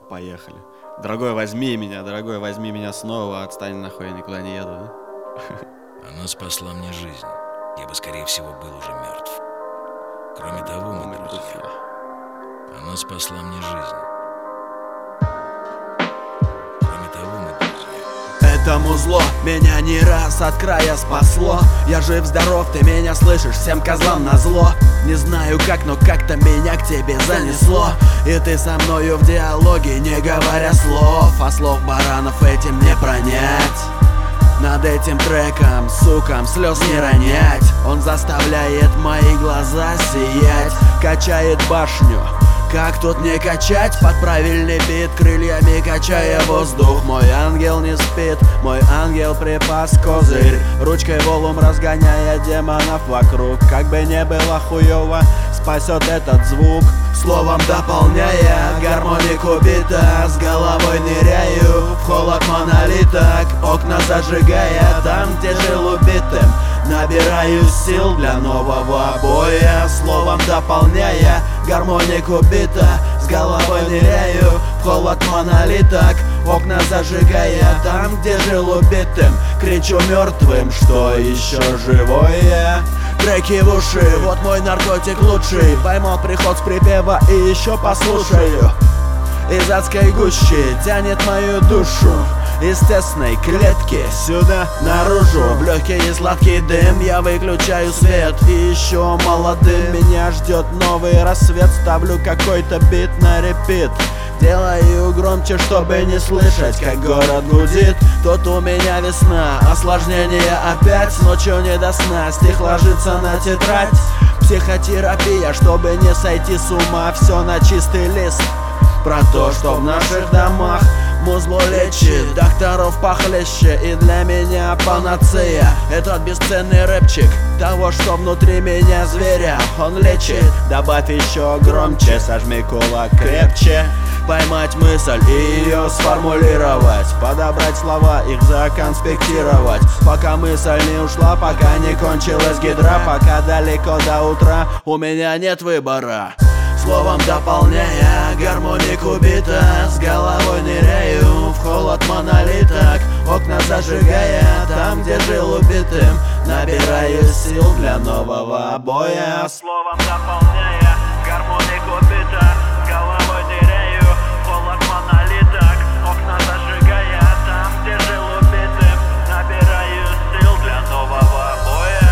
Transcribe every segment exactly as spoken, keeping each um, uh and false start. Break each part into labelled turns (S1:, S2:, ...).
S1: поехали. Дорогой, возьми меня, дорогой, возьми меня снова, отстань нахуй, я никуда не еду.
S2: Она спасла мне жизнь. Я бы, скорее всего, был уже мертв. Кроме того, мы друзья. Она спасла мне жизнь. Кроме того, мы друзья.
S3: Это музло меня не раз от края спасло. Я жив-здоров, ты меня слышишь, всем козлам назло. Не знаю как, но как-то меня к тебе занесло. И ты со мною в диалоге, не говоря слов. А слов баранов этим не пронять. Над этим треком, сукам, слез не ронять. Он заставляет мои глаза сиять, качает башню. Как тут не качать под правильный бит, крыльями качая воздух. Мой ангел не спит, мой ангел припас козырь, ручкой волум разгоняя демонов вокруг. Как бы не было хуёво, спасет этот звук, словом дополняя гармонику бита. С головой ныряю в холод монолиток, окна зажигая там, где жил убитым. Набираю сил для нового боя, словом дополняя гармонику бита. С головой ныряю в холод монолиток, окна зажигая там, где жил убитым. Кричу мертвым, что еще живое. Треки в уши, вот мой наркотик лучший. Поймал приход с припева и еще послушаю. Из адской гущи тянет мою душу, из тесной клетки сюда наружу. В легкий и сладкий дым я выключаю свет. И еще молодым меня ждет новый рассвет. Ставлю какой-то бит на репит, делаю громче, чтобы не слышать, как город гудит. Тут у меня весна, осложнение опять. Ночью не до сна, стих ложится на тетрадь. Психотерапия, чтобы не сойти с ума. Все на чистый лист, про то, что в наших домах музло лечит, докторов похлеще. И для меня панацея этот бесценный рэпчик того, что внутри меня зверя. Он лечит, добавь еще громче, сожми кулак крепче. Поймать мысль и ее сформулировать, подобрать слова, их законспектировать. Пока мысль не ушла, пока не кончилась гидра, пока далеко до утра, у меня нет выбора. Словом дополняя гармонику бита, с головой ныряю в холод монолиток, окна зажигая там, где жил убитым. Набираю сил для нового боя. Словом дополняя гармонику бита, с головой ныряю в холод монолиток, окна зажигая там, где жил убитым. Набираю сил для нового боя.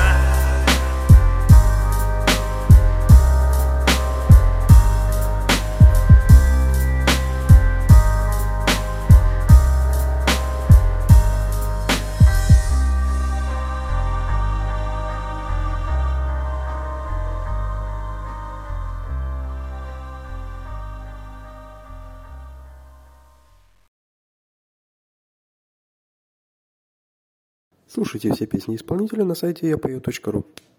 S4: Слушайте все песни исполнителя на сайте я пою точка ру.